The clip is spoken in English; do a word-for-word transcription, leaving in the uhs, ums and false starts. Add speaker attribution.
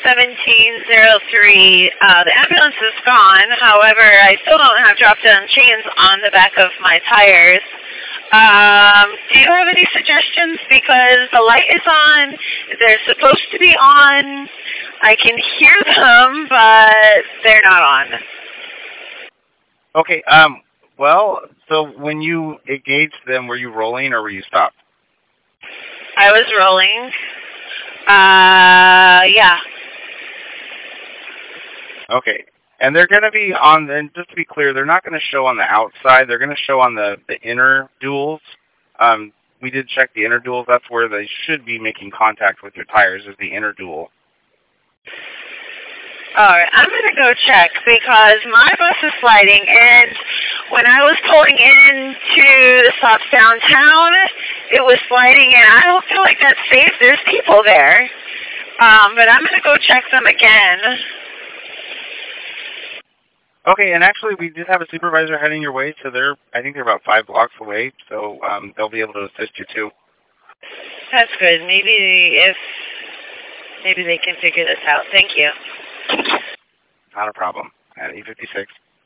Speaker 1: seventeen oh three. Uh, the ambulance is gone. However, I still don't have drop-down chains on the back of my tires. Um, do you have any suggestions? Because the light is on. They're supposed to be on. I can hear them, but they're not on.
Speaker 2: Okay, um, well, so when you engaged them, were you rolling or were you stopped?
Speaker 1: I was rolling. Uh, yeah.
Speaker 2: Okay. And they're going to be on, and just to be clear, they're not going to show on the outside. They're going to show on the, the inner duals. Um, we did check the inner duals. That's where they should be making contact with your tires, is the inner dual.
Speaker 1: All right, I'm going to go check because my bus is sliding, and when I was pulling into the stops downtown, it was sliding, and I don't feel like that's safe. There's people there. Um, but I'm going to go check them again.
Speaker 2: Okay, and actually we did have a supervisor heading your way, so they're, I think they're about five blocks away, so um, they'll be able to assist you too.
Speaker 1: That's good. Maybe if, maybe they can figure this out. Thank you.
Speaker 2: Not a problem. At E fifty-six.